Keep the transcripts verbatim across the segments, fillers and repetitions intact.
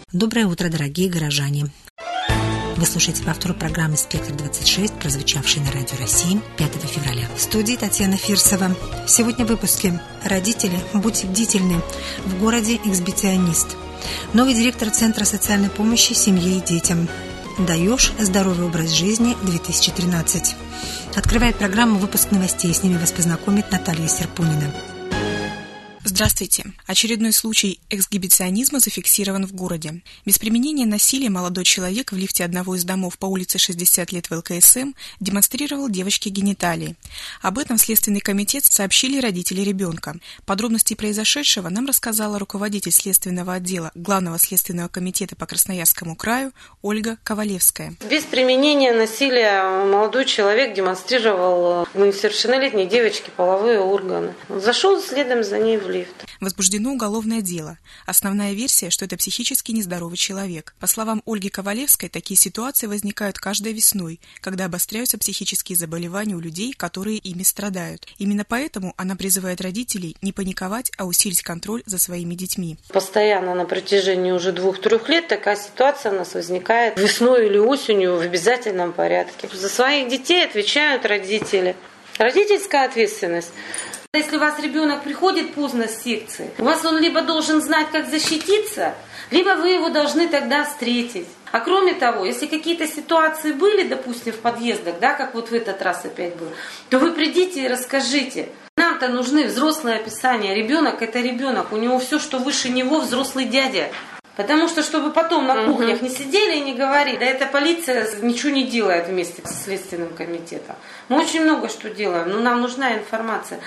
Доброе утро, дорогие горожане! Вы слушаете повтор программы «Спектр-двадцать шесть», прозвучавшей на Радио России пятого февраля. В студии Татьяна Фирсова. Сегодня в выпуске «Родители, будьте бдительны. В городе эксбиционист». Новый директор Центра социальной помощи семье и детям. «Даешь здоровый образ жизни-две тысячи тринадцать». Открывает программу выпуск новостей. С ними вас познакомит Наталья Серпунина. Здравствуйте. Очередной случай эксгибиционизма зафиксирован в городе. Без применения насилия молодой человек в лифте одного из домов по улице шестьдесят лет в эл ка эс эм демонстрировал девочке гениталии. Об этом Следственный комитет сообщили родители ребенка. Подробности произошедшего нам рассказала руководитель Следственного отдела Главного следственного комитета по Красноярскому краю Ольга Ковалевская. Без применения насилия молодой человек демонстрировал у несовершеннолетней девочки половые органы. Он зашел следом за ней в лифт. Возбуждено уголовное дело. Основная версия, что это психически нездоровый человек. По словам Ольги Ковалевской, такие ситуации возникают каждой весной, когда обостряются психические заболевания у людей, которые ими страдают. Именно поэтому она призывает родителей не паниковать, а усилить контроль за своими детьми. Постоянно на протяжении уже двух-трех лет такая ситуация у нас возникает весной или осенью в обязательном порядке. За своих детей отвечают родители. Родительская ответственность. Если у вас ребенок приходит поздно с секции, у вас он либо должен знать, как защититься, либо вы его должны тогда встретить. А кроме того, если какие-то ситуации были, допустим, в подъездах, да, как вот в этот раз опять было, то вы придите и расскажите. Нам-то нужны взрослые описания. Ребенок – это ребенок, у него все, что выше него, взрослый дядя. Потому что, чтобы потом на кухнях не сидели и не говорили, да эта полиция ничего не делает вместе со Следственным комитетом. Мы очень много что делаем, но нам нужна информация.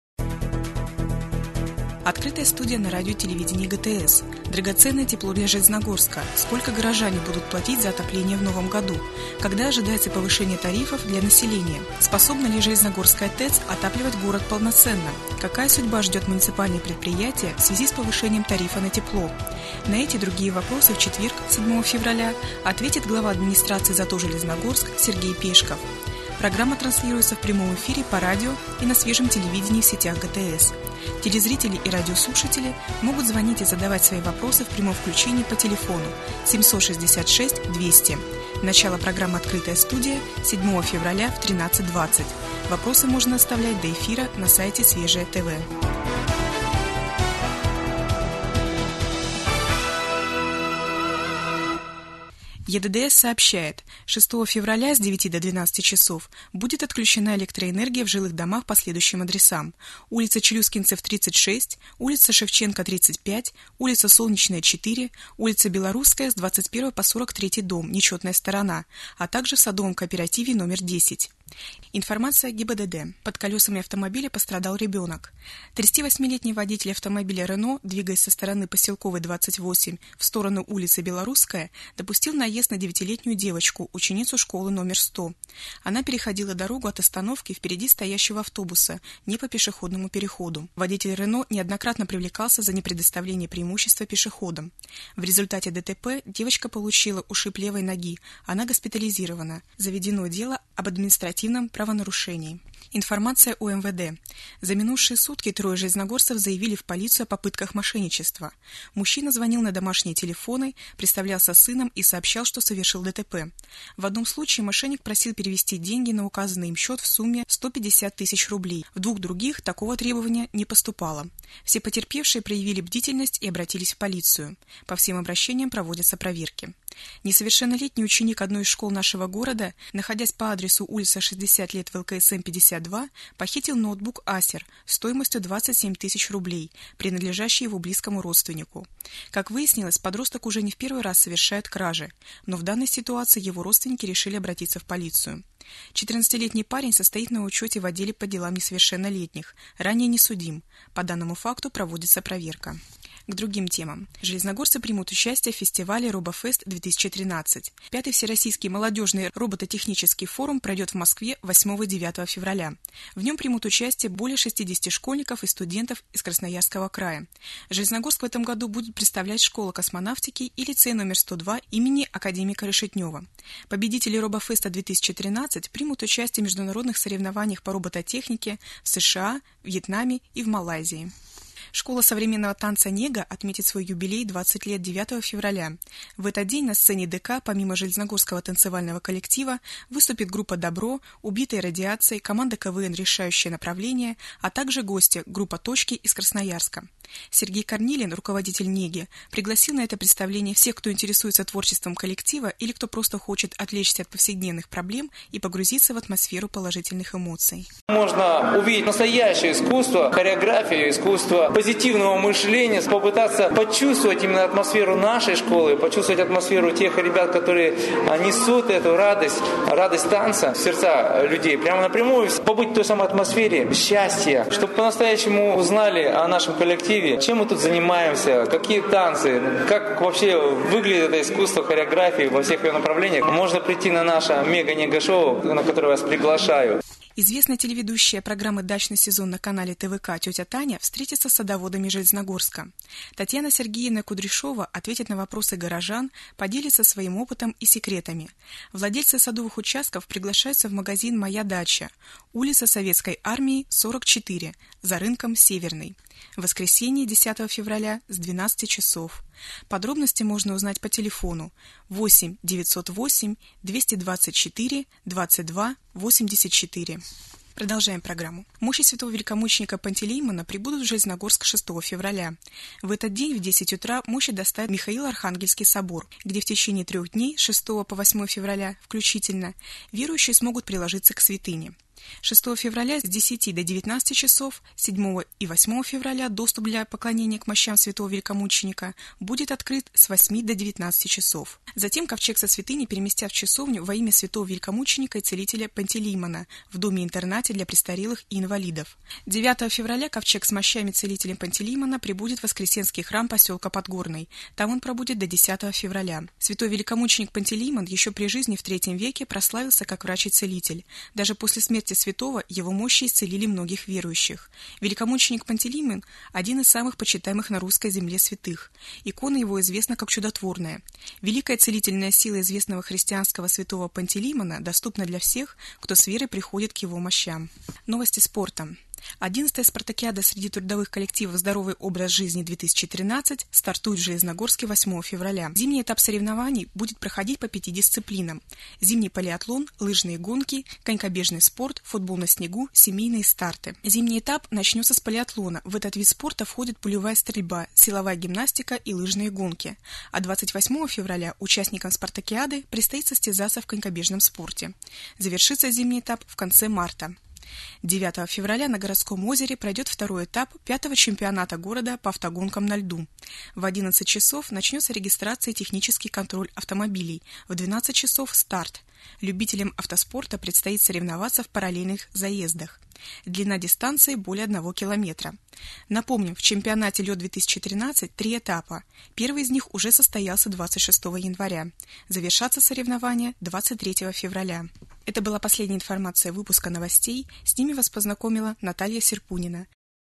Открытая студия на радио и телевидении гэ тэ эс. Драгоценное тепло для Железногорска. Сколько горожане будут платить за отопление в новом году? Когда ожидается повышение тарифов для населения? Способна ли Железногорская ТЭЦ отапливать город полноценно? Какая судьба ждет муниципальные предприятия в связи с повышением тарифа на тепло? На эти и другие вопросы в четверг, седьмого февраля, ответит глава администрации ЗАТО Железногорск Сергей Пешков. Программа транслируется в прямом эфире по радио и на свежем телевидении в сетях гэ тэ эс. Телезрители и радиослушатели могут звонить и задавать свои вопросы в прямом включении по телефону семь шесть шесть двести. Начало программы «Открытая студия» седьмого февраля в тринадцать двадцать. Вопросы можно оставлять до эфира на сайте Свежее ТВ. е дэ дэ эс сообщает, шестого февраля с девяти до двенадцати часов будет отключена электроэнергия в жилых домах по следующим адресам: улица Челюскинцев, тридцать шесть, улица Шевченко, тридцать пять, улица Солнечная, четыре, улица Белорусская с двадцать первого по сорок третий дом, нечетная сторона, а также в садовом кооперативе номер десять. Информация гэ бэ дэ дэ. Под колесами автомобиля пострадал ребенок. тридцативосьмилетний водитель автомобиля «Рено», двигаясь со стороны Поселковой, двадцать восемь, в сторону улицы Белорусская, допустил наезд на девятилетнюю девочку, ученицу школы номер сто. Она переходила дорогу от остановки впереди стоящего автобуса, не по пешеходному переходу. Водитель «Рено» неоднократно привлекался за непредоставление преимущества пешеходам. В результате дэ тэ пэ девочка получила ушиб левой ноги. Она госпитализирована. Заведено дело об административном правонарушении. Информация о эм вэ дэ. За минувшие сутки трое железногорцев заявили в полицию о попытках мошенничества. Мужчина звонил на домашние телефоны, представлялся сыном и сообщал, что совершил дэ тэ пэ. В одном случае мошенник просил перевести деньги на указанный им счет в сумме сто пятьдесят тысяч рублей. В двух других такого требования не поступало. Все потерпевшие проявили бдительность и обратились в полицию. По всем обращениям проводятся проверки. Несовершеннолетний ученик одной из школ нашего города, находясь по адресу улица шестьдесят лет в эл ка эс эм пятьдесят два, похитил ноутбук Acer стоимостью двадцать семь тысяч рублей, принадлежащий его близкому родственнику. Как выяснилось, подросток уже не в первый раз совершает кражи, но в данной ситуации его родственники решили обратиться в полицию. четырнадцатилетний парень состоит на учете в отделе по делам несовершеннолетних, ранее не судим. По данному факту проводится проверка. К другим темам. Железногорцы примут участие в фестивале «Робофест-две тысячи тринадцать». Пятый Всероссийский молодежный робототехнический форум пройдет в Москве восьмого-девятого февраля. В нем примут участие более шестидесяти школьников и студентов из Красноярского края. Железногорск в этом году будет представлять школа космонавтики и лицей номер сто два имени академика Решетнева. Победители «Робофеста-две тысячи тринадцать» примут участие в международных соревнованиях по робототехнике в США, Вьетнаме и в Малайзии. Школа современного танца «Нега» отметит свой юбилей двадцать лет девятого февраля. В этот день на сцене ДК, помимо Железногорского танцевального коллектива, выступит группа «Добро», «Убитые радиацией», команда КВН «Решающее направление», а также гости группа «Точки» из Красноярска. Сергей Корнилин, руководитель «Неги», пригласил на это представление всех, кто интересуется творчеством коллектива или кто просто хочет отвлечься от повседневных проблем и погрузиться в атмосферу положительных эмоций. Можно увидеть настоящее искусство, хореографию, искусство позитивного мышления, попытаться почувствовать именно атмосферу нашей школы, почувствовать атмосферу тех ребят, которые несут эту радость, радость танца в сердца людей, прямо напрямую, побыть в той самой атмосфере счастья, чтобы по-настоящему узнали о нашем коллективе, чем мы тут занимаемся, какие танцы, как вообще выглядит это искусство хореографии во всех ее направлениях. Можно прийти на наше мега-нега-шоу, на которое вас приглашаю. Известная телеведущая программы «Дачный сезон» на канале ТВК тетя Таня встретится с садоводами Железногорска. Татьяна Сергеевна Кудряшова ответит на вопросы горожан, поделится своим опытом и секретами. Владельцы садовых участков приглашаются в магазин «Моя дача», улица Советской Армии, сорок четыре, за рынком Северный. В воскресенье десятого февраля с двенадцати часов. Подробности можно узнать по телефону восемь девятьсот восемь двести двадцать четыре двадцать два восемьдесят четыре. Продолжаем программу. Мощи святого великомученика Пантелеймона прибудут в Железногорск шестого февраля. В этот день в десять утра мощи доставят Михаил-Архангельский собор, где в течение трех дней, с шестого по восьмое февраля включительно, верующие смогут приложиться к святыне. шестого февраля с десяти до девятнадцати часов, седьмого и восьмого февраля доступ для поклонения к мощам святого великомученика будет открыт с восьми до девятнадцати часов. Затем ковчег со святыни переместят в часовню во имя святого великомученика и целителя Пантелеймона в доме-интернате для престарелых и инвалидов. девятого февраля ковчег с мощами целителем Пантелеймона прибудет в Воскресенский храм поселка Подгорный. Там он пробудет до десятого февраля. Святой великомученик Пантелеймон еще при жизни в третьем веке прославился как врач и целитель. Даже после смерти святого его мощи исцелили многих верующих. Великомученик Пантелеймон – один из самых почитаемых на русской земле святых. Икона его известна как чудотворная. Великая целительная сила известного христианского святого Пантелеймона доступна для всех, кто с верой приходит к его мощам. Новости спорта. одиннадцатая спартакиада среди трудовых коллективов «Здоровый образ жизни-две тысячи тринадцать» стартует в Железногорске восьмого февраля. Зимний этап соревнований будет проходить по пяти дисциплинам: зимний полиатлон, лыжные гонки, конькобежный спорт, футбол на снегу, семейные старты. Зимний этап начнется с полиатлона. В этот вид спорта входит пулевая стрельба, силовая гимнастика и лыжные гонки. А двадцать восьмого февраля участникам спартакиады предстоит состязаться в конькобежном спорте. Завершится зимний этап в конце марта. девятого февраля на Городском озере пройдет второй этап пятого чемпионата города по автогонкам на льду. В одиннадцать часов начнется регистрация и технический контроль автомобилей. В двенадцать часов старт. Любителям автоспорта предстоит соревноваться в параллельных заездах. Длина дистанции более одного километра. Напомним, в чемпионате лед две тысячи тринадцать три этапа. Первый из них уже состоялся двадцать шестого января. Завершатся соревнования двадцать третьего февраля. Это была последняя информация выпуска новостей. С ними вас познакомила Наталья Серпунина.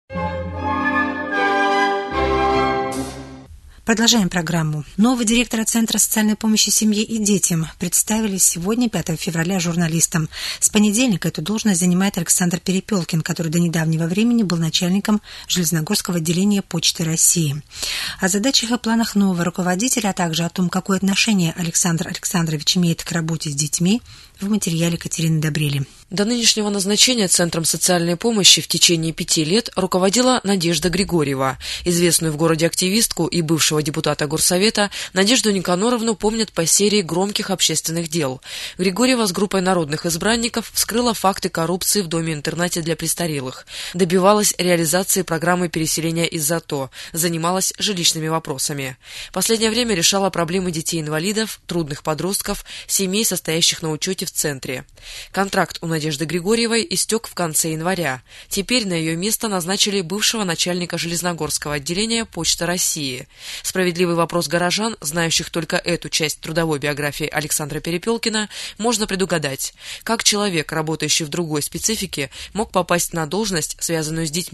Продолжаем программу. Нового директора Центра социальной помощи семье и детям представили сегодня, пятого февраля, журналистам. С понедельника эту должность занимает Александр Перепелкин, который до недавнего времени был начальником Железногорского отделения Почты России. О задачах и планах нового руководителя, а также о том, какое отношение Александр Александрович имеет к работе с детьми, в материале Катерины Добрели. До нынешнего назначения Центром социальной помощи в течение пяти лет руководила Надежда Григорьева. Известную в городе активистку и бывшего депутата Горсовета Надежду Никаноровну помнят по серии громких общественных дел. Григорьева с группой народных избранников вскрыла факты коррупции в доме-интернате для престарелых, добивалась реализации программы переселения из ЗАТО, занималась жилищными вопросами. В последнее время решала проблемы детей-инвалидов, трудных подростков, семей, состоящих на учете в Центре. Контракт у Надежды Григорьевой истек в конце января. Теперь на ее место назначили бывшего начальника Железногорского отделения Почты России. Справедливый вопрос горожан, знающих только эту часть трудовой биографии Александра Перепелкина, можно предугадать. Как человек, работающий в другой специфике, мог попасть на должность, связанную с детьми?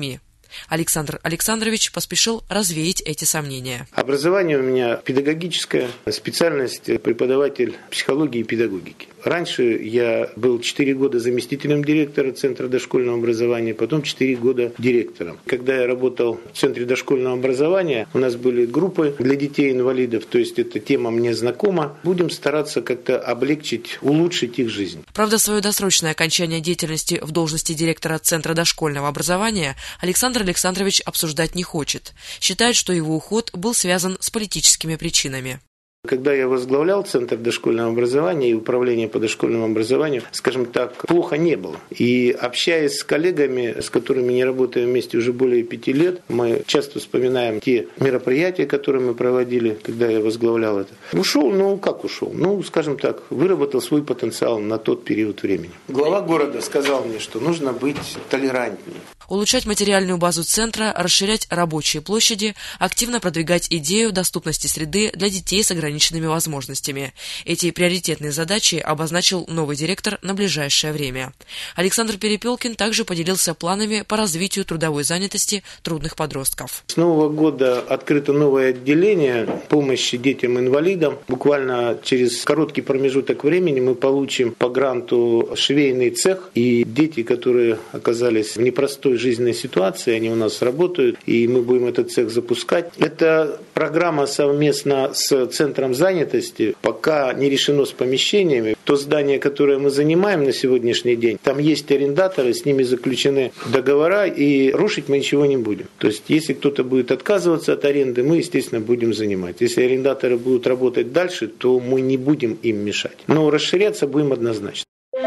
Александр Александрович поспешил развеять эти сомнения. Образование у меня педагогическое, специальность преподаватель психологии и педагогики. Раньше я был четыре года заместителем директора Центра дошкольного образования, потом четыре года директором. Когда я работал в Центре дошкольного образования, у нас были группы для детей-инвалидов, то есть эта тема мне знакома. Будем стараться как-то облегчить, улучшить их жизнь. Правда, свое досрочное окончание деятельности в должности директора Центра дошкольного образования Александр Александрович обсуждать не хочет. Считает, что его уход был связан с политическими причинами. Когда я возглавлял Центр дошкольного образования и управление по дошкольному образованию, скажем так, плохо не было. И общаясь с коллегами, с которыми не работаем вместе уже более пяти лет, мы часто вспоминаем те мероприятия, которые мы проводили, когда я возглавлял это. Ушел, ну как ушел? Ну, скажем так, выработал свой потенциал на тот период времени. Глава города сказал мне, что нужно быть толерантнее. Улучшать материальную базу центра, расширять рабочие площади, активно продвигать идею доступности среды для детей с ограниченными возможностями. Эти приоритетные задачи обозначил новый директор на ближайшее время. Александр Перепелкин также поделился планами по развитию трудовой занятости трудных подростков. С нового года открыто новое отделение помощи детям-инвалидам. Буквально через короткий промежуток времени мы получим по гранту швейный цех. И дети, которые оказались в непростой жизненной ситуации, они у нас работают, и мы будем этот цех запускать. Это программа совместно с Центром занятости. Пока не решено с помещениями. То здание, которое мы занимаем на сегодняшний день, там есть арендаторы, с ними заключены договора, и рушить мы ничего не будем. То есть, если кто-то будет отказываться от аренды, мы, естественно, будем занимать. Если арендаторы будут работать дальше, то мы не будем им мешать. Но расширяться будем однозначно.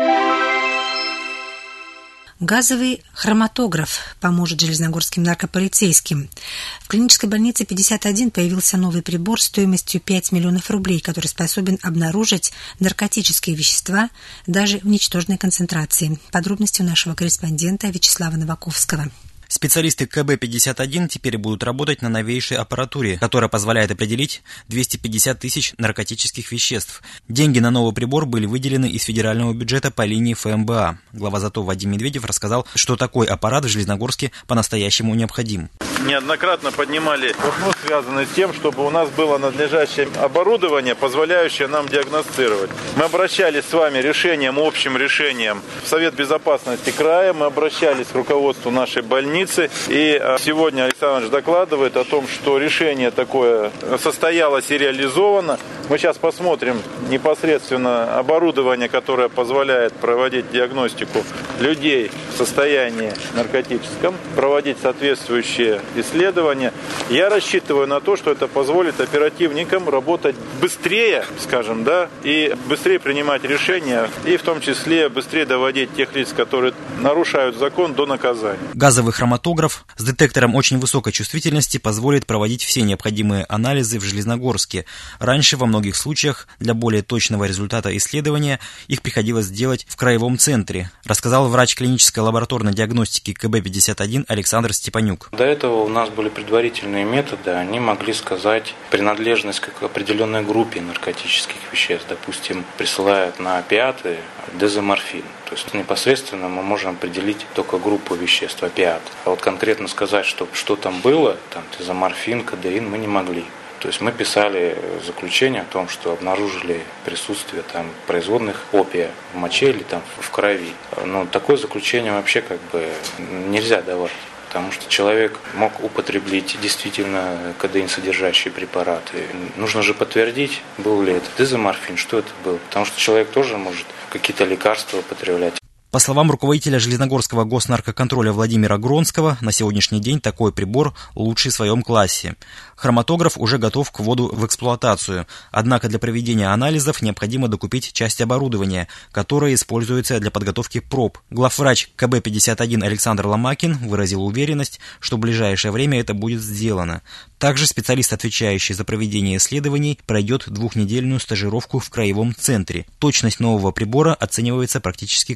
Газовый хроматограф поможет железногорским наркополицейским. В клинической больнице пятьдесят один появился новый прибор стоимостью пять миллионов рублей, который способен обнаружить наркотические вещества даже в ничтожной концентрации. Подробности у нашего корреспондента Вячеслава Новаковского. Специалисты ка бэ пятьдесят один теперь будут работать на новейшей аппаратуре, которая позволяет определить двести пятьдесят тысяч наркотических веществ. Деньги на новый прибор были выделены из федерального бюджета по линии эф эм бэ а. Глава ЗАТО Вадим Медведев рассказал, что такой аппарат в Железногорске по-настоящему необходим. Неоднократно поднимали вопрос, связанный с тем, чтобы у нас было надлежащее оборудование, позволяющее нам диагностировать. Мы обращались с вами решением, общим решением в Совет безопасности края, мы обращались к руководству нашей больницы, и сегодня Александр Ильич докладывает о том, что решение такое состоялось и реализовано. Мы сейчас посмотрим непосредственно оборудование, которое позволяет проводить диагностику людей в состоянии наркотическом, проводить соответствующие исследования. Я рассчитываю на то, что это позволит оперативникам работать быстрее, скажем, да, и быстрее принимать решения, и в том числе быстрее доводить тех лиц, которые нарушают закон, до наказания. Газовый хроматограф с детектором очень высокой чувствительности позволит проводить все необходимые анализы в Железногорске. Раньше во многих случаях для более точного результата исследования их приходилось делать в краевом центре, рассказал врач клинической лабораторной диагностики ка бэ пятьдесят один Александр Степанюк. До этого у нас были предварительные методы, они могли сказать принадлежность к определенной группе наркотических веществ. Допустим, присылают на опиаты дезоморфин. То есть непосредственно мы можем определить только группу веществ опиат. А вот конкретно сказать, что, что там было, там дезоморфин, кодеин, мы не могли. То есть мы писали заключение о том, что обнаружили присутствие там производных опия в моче или там в крови. Но такое заключение вообще как бы нельзя давать. Потому что человек мог употребить действительно кодеин содержащие препараты. Нужно же подтвердить, был ли это дезоморфин, что это было. Потому что человек тоже может какие-то лекарства употреблять. По словам руководителя Железногорского госнаркоконтроля Владимира Гронского, на сегодняшний день такой прибор лучший в своем классе. Хроматограф уже готов к вводу в эксплуатацию, однако для проведения анализов необходимо докупить часть оборудования, которое используется для подготовки проб. Главврач ка бэ пятьдесят один Александр Ломакин выразил уверенность, что в ближайшее время это будет сделано. Также специалист, отвечающий за проведение исследований, пройдет двухнедельную стажировку в краевом центре. Точность нового прибора оценивается практически как сто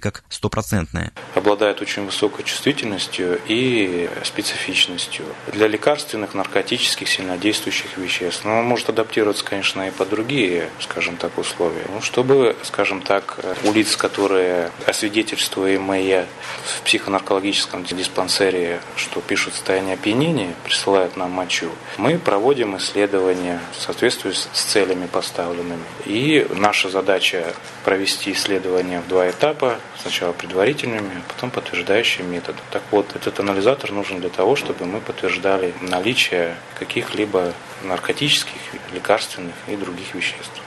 стопроцентное. Обладает очень высокой чувствительностью и специфичностью. Для лекарственных, наркотических, сильнодействующих веществ. Но он может адаптироваться, конечно, и под другие, скажем так, условия. Ну, чтобы, скажем так, у лиц, которые освидетельствуемые в психонаркологическом диспансере, что пишут состояние опьянения, присылают нам мочу, мы проводим исследования в соответствии с целями поставленными. И наша задача провести исследования в два этапа. Сначала предварительными, а потом подтверждающим методом. Так вот, этот анализатор нужен для того, чтобы мы подтверждали наличие каких-либо наркотических, лекарственных и других веществ.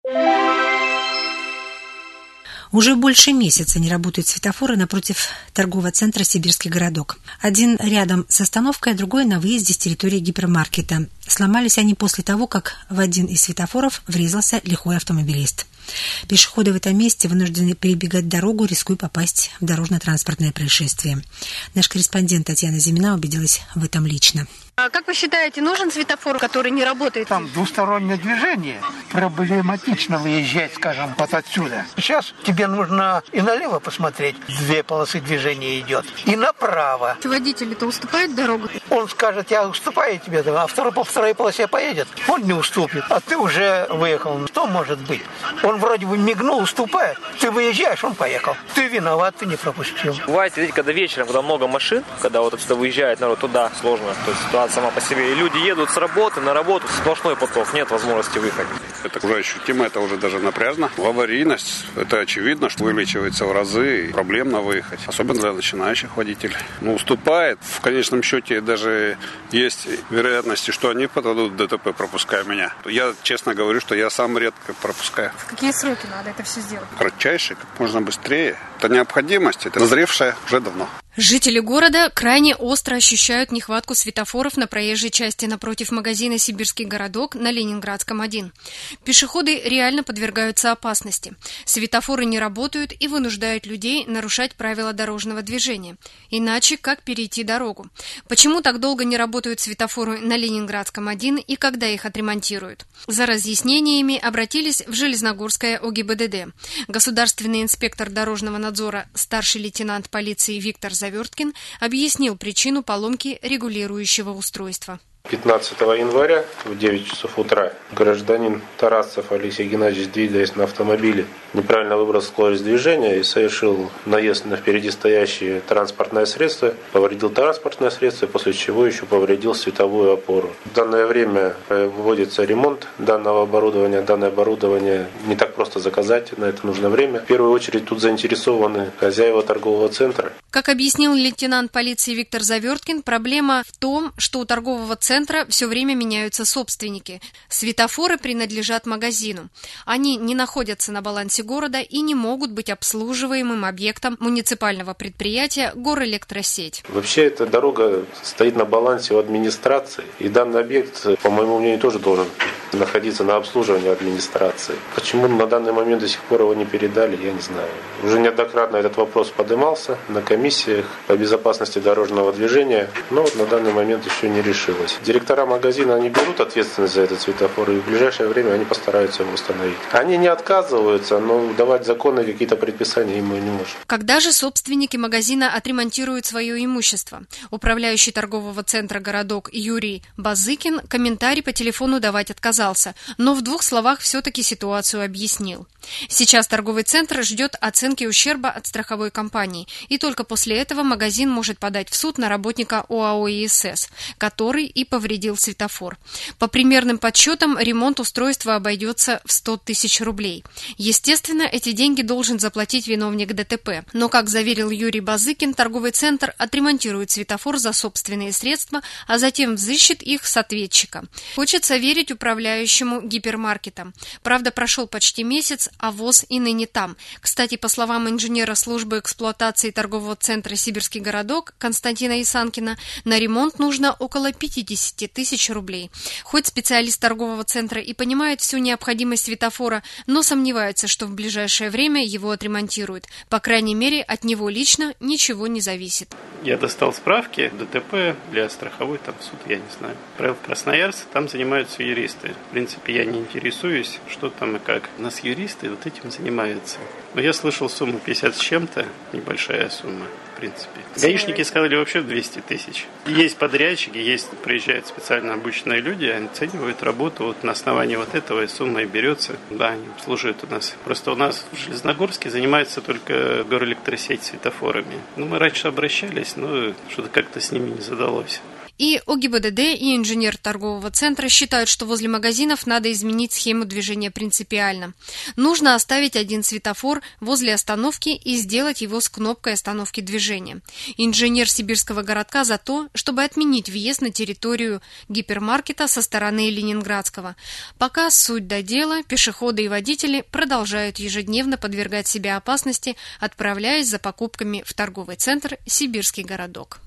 Уже больше месяца не работают светофоры напротив торгового центра «Сибирский городок». Один рядом с остановкой, а другой на выезде с территории гипермаркета. Сломались они после того, как в один из светофоров врезался лихой автомобилист. Пешеходы в этом месте вынуждены перебегать дорогу, рискуя попасть в дорожно-транспортное происшествие. Наш корреспондент Татьяна Зимина убедилась в этом лично. А как вы считаете, нужен светофор, который не работает? Там двустороннее движение. Проблематично выезжать, скажем, вот отсюда. Сейчас тебе нужно и налево посмотреть. Две полосы движения идет. И направо. Водитель-то уступает дорогу? Он скажет, я уступаю тебе, а второй по второй полосе поедет. Он не уступит, а ты уже выехал. Что может быть? Он вроде бы мигнул, уступает. Ты выезжаешь, он поехал. Ты виноват, ты не пропустил. Бывает, видите, когда вечером, когда много машин, когда вот отсюда выезжает народ, туда сложно. То есть ситуация сама по себе. И люди едут с работы на работу, сплошной поток, нет возможности выходить. Это уже ощутимо, это уже даже напряжно. Аварийность, это очевидно, что увеличивается в разы, и проблемно выехать. Особенно для начинающих водителей. Ну, уступает. В конечном счете даже есть вероятности, что они подадут в ДТП, пропуская меня. Я честно говорю, что я сам редко пропускаю. В какие сроки надо это все сделать? Кратчайшие, как можно быстрее. Это необходимость, это назревшая уже давно. Жители города крайне остро ощущают нехватку светофоров на проезжей части напротив магазина «Сибирский городок» на Ленинградском один. Пешеходы реально подвергаются опасности. Светофоры не работают и вынуждают людей нарушать правила дорожного движения. Иначе как перейти дорогу? Почему так долго не работают светофоры на Ленинградском один и когда их отремонтируют? За разъяснениями обратились в Железногорское О Г Б Д Д. Государственный инспектор дорожного надзора, старший лейтенант полиции Виктор Заверткин объяснил причину поломки регулирующего устройства. пятнадцатого января в девять часов утра гражданин Тарасов Алексей Геннадьевич, двигаясь на автомобиле, неправильно выбрал скорость движения и совершил наезд на впереди стоящее транспортное средство, повредил транспортное средство, после чего еще повредил световую опору. В данное время вводится ремонт данного оборудования. Данное оборудование не так просто заказать, на это нужно время. В первую очередь тут заинтересованы хозяева торгового центра. Как объяснил лейтенант полиции Виктор Заверткин, проблема в том, что у торгового центра все время меняются собственники. Светофоры принадлежат магазину. Они не находятся на балансе города и не могут быть обслуживаемым объектом муниципального предприятия «Горэлектросеть». Вообще эта дорога стоит на балансе у администрации, и данный объект, по моему мнению, тоже должен находиться на обслуживании администрации. Почему на данный момент до сих пор его не передали, я не знаю. Уже неоднократно этот вопрос поднимался на комиссиях по безопасности дорожного движения, но на данный момент еще не решилось. Директора магазина, они берут ответственность за этот светофор, и в ближайшее время они постараются его установить. Они не отказываются, но давать законные какие-то предписания им мы не можем. Когда же собственники магазина отремонтируют свое имущество? Управляющий торгового центра «Городок» Юрий Базыкин комментарий по телефону давать отказался, но в двух словах все-таки ситуацию объяснил. Сейчас торговый центр ждет оценки ущерба от страховой компании, и только после этого магазин может подать в суд на работника О А О И С С, который и повредил светофор. По примерным подсчетам, ремонт устройства обойдется в сто тысяч рублей. Естественно, эти деньги должен заплатить виновник Д Т П. Но, как заверил Юрий Базыкин, торговый центр отремонтирует светофор за собственные средства, а затем взыщет их с ответчика. Хочется верить управляющему гипермаркетом. Правда, прошел почти месяц, а ВОЗ и ныне там. Кстати, по словам инженера службы эксплуатации торгового центра «Сибирский городок» Константина Исанкина, на ремонт нужно около пятьдесят тысяч рублей. Хоть специалист торгового центра и понимает всю необходимость светофора, но сомневается, что в ближайшее время его отремонтируют. По крайней мере, от него лично ничего не зависит. Я достал справки, Д Т П для страховой, там суд, я не знаю. Отправил в Красноярск, там занимаются юристы. В принципе, я не интересуюсь, что там и как. У нас юристы вот этим занимаются. Но я слышал сумму пятьдесят с чем-то, небольшая сумма, в принципе. Гаишники сказали вообще двести тысяч. Есть подрядчики, есть, приезжают специально обученные люди, они оценивают работу, вот на основании вот этого сумма и берется. Да, они служат у нас. Просто у нас в Железногорске занимается только горэлектросеть светофорами. Ну, мы раньше обращались, но что-то как-то с ними не задалось. И ОГИБДД, и инженер торгового центра считают, что возле магазинов надо изменить схему движения принципиально. Нужно оставить один светофор возле остановки и сделать его с кнопкой остановки движения. Инженер сибирского городка за то, чтобы отменить въезд на территорию гипермаркета со стороны Ленинградского. Пока суть до дела, пешеходы и водители продолжают ежедневно подвергать себя опасности, отправляясь за покупками в торговый центр «Сибирский городок».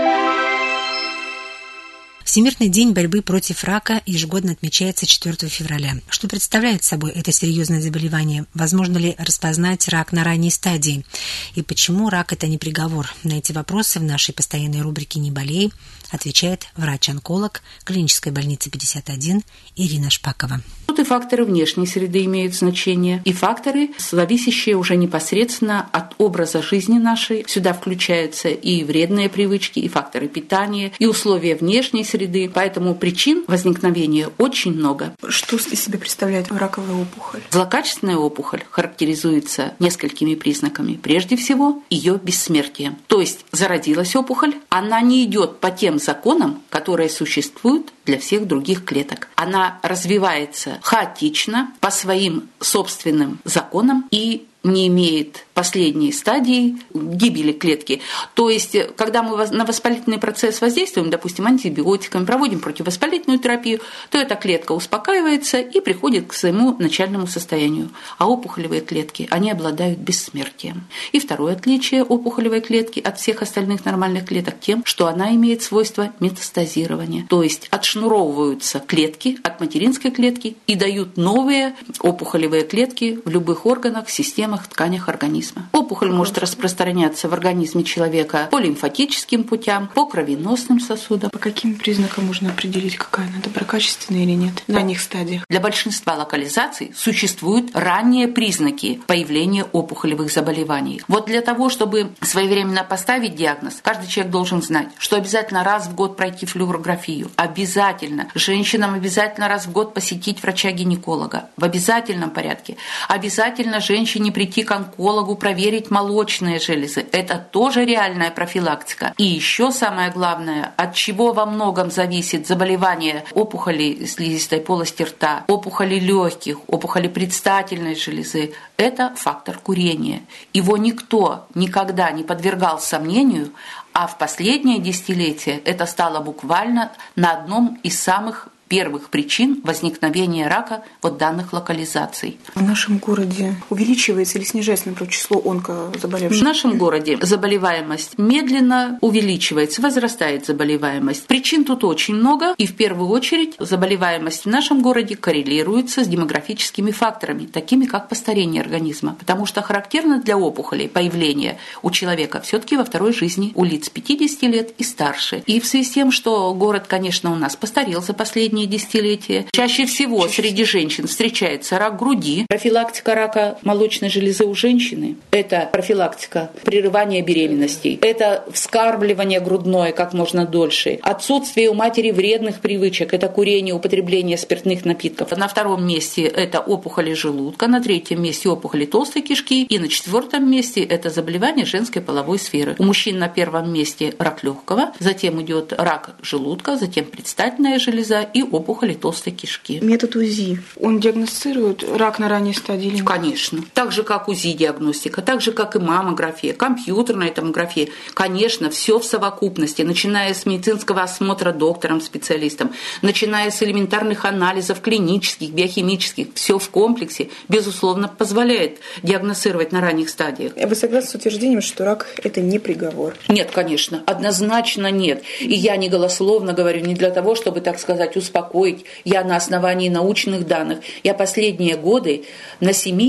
Всемирный день борьбы против рака ежегодно отмечается четвёртого февраля. Что представляет собой это серьезное заболевание? Возможно ли распознать рак на ранней стадии? И почему рак – это не приговор? На эти вопросы в нашей постоянной рубрике «Не болей» отвечает врач-онколог клинической больницы пятьдесят один Ирина Шпакова. Тут и факторы внешней среды имеют значение, и факторы, зависящие уже непосредственно от образа жизни нашей. Сюда включаются и вредные привычки, и факторы питания, и условия внешней среды. Поэтому причин возникновения очень много. Что из себя представляет раковая опухоль? Злокачественная опухоль характеризуется несколькими признаками. Прежде всего, ее бессмертием. То есть зародилась опухоль, она не идет по тем законам, которые существуют для всех других клеток. Она развивается хаотично, по своим собственным законам и не имеет последней стадии гибели клетки. То есть, когда мы на воспалительный процесс воздействуем, допустим, антибиотиками, проводим противовоспалительную терапию, то эта клетка успокаивается и приходит к своему начальному состоянию. А опухолевые клетки, они обладают бессмертием. И второе отличие опухолевой клетки от всех остальных нормальных клеток тем, что она имеет свойство метастазирования. То есть, отшнуровываются клетки от материнской клетки и дают новые опухолевые клетки в любых органах, системах, тканях организма. Опухоль может распространяться в организме человека по лимфатическим путям, по кровеносным сосудам. По каким признакам можно определить, какая она доброкачественная или нет на ранних стадиях? Для большинства локализаций существуют ранние признаки появления опухолевых заболеваний. Вот для того, чтобы своевременно поставить диагноз, каждый человек должен знать, что обязательно раз в год пройти флюорографию. Обязательно. Женщинам обязательно раз в год посетить врача-гинеколога. В обязательном порядке. Обязательно женщине прийти к онкологу, проверить молочные железы. Это тоже реальная профилактика. И еще самое главное, от чего во многом зависит заболевание опухолей слизистой полости рта, опухоли легких, опухоли предстательной железы, это фактор курения. Его никто никогда не подвергал сомнению, а в последнее десятилетие это стало буквально на одном из самых первых причин возникновения рака вот данных локализаций. В нашем городе увеличивается или снижается, например, число онкозаболевших? В нашем городе заболеваемость медленно увеличивается, возрастает заболеваемость. Причин тут очень много, и в первую очередь заболеваемость в нашем городе коррелируется с демографическими факторами, такими как постарение организма, потому что характерно для опухолей появление у человека все-таки во второй жизни у лиц пятидесяти лет и старше. И в связи с тем, что город, конечно, у нас постарел за последние десятилетия. Чаще всего Чаще среди женщин встречается рак груди. Профилактика рака молочной железы у женщины – это профилактика прерывания беременностей, это вскармливание грудное как можно дольше, отсутствие у матери вредных привычек – это курение, употребление спиртных напитков. На втором месте это опухоли желудка, на третьем месте опухоли толстой кишки и на четвертом месте это заболевание женской половой сферы. У мужчин на первом месте рак легкого, затем идет рак желудка, затем предстательная железа и опухоли толстой кишки. Метод УЗИ, он диагностирует рак на ранней стадии? Конечно. Так же, как УЗИ-диагностика, так же, как и маммография, компьютерная томография. Конечно, все в совокупности, начиная с медицинского осмотра доктором-специалистом, начиная с элементарных анализов клинических, биохимических, все в комплексе, безусловно, позволяет диагностировать на ранних стадиях. Вы согласны с утверждением, что рак – это не приговор? Нет, конечно, однозначно нет. И я не голословно говорю не для того, чтобы, так сказать, успокоить. Я на основании научных данных. Я последние годы на семи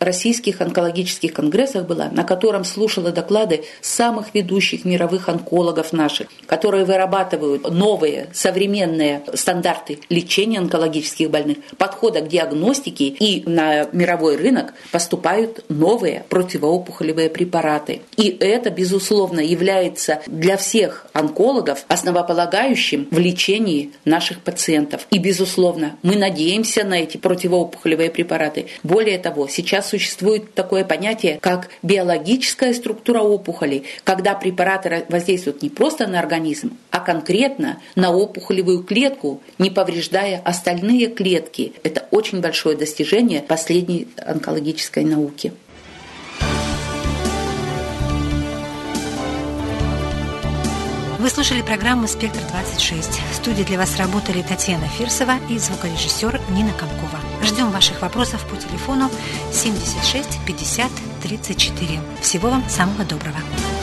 российских онкологических конгрессах была, на котором слушала доклады самых ведущих мировых онкологов наших, которые вырабатывают новые современные стандарты лечения онкологических больных, подхода к диагностике, и на мировой рынок поступают новые противоопухолевые препараты. И это, безусловно, является для всех онкологов основополагающим в лечении наших пациентов. И, безусловно, мы надеемся на эти противоопухолевые препараты. Более того, сейчас существует такое понятие, как биологическая структура опухолей, когда препараты воздействуют не просто на организм, а конкретно на опухолевую клетку, не повреждая остальные клетки. Это очень большое достижение последней онкологической науки. Вы слушали программу «Спектр-двадцать шесть». В студии для вас работали Татьяна Фирсова и звукорежиссер Нина Комкова. Ждем ваших вопросов по телефону семьдесят шесть пятьдесят тридцать четыре. Всего вам самого доброго.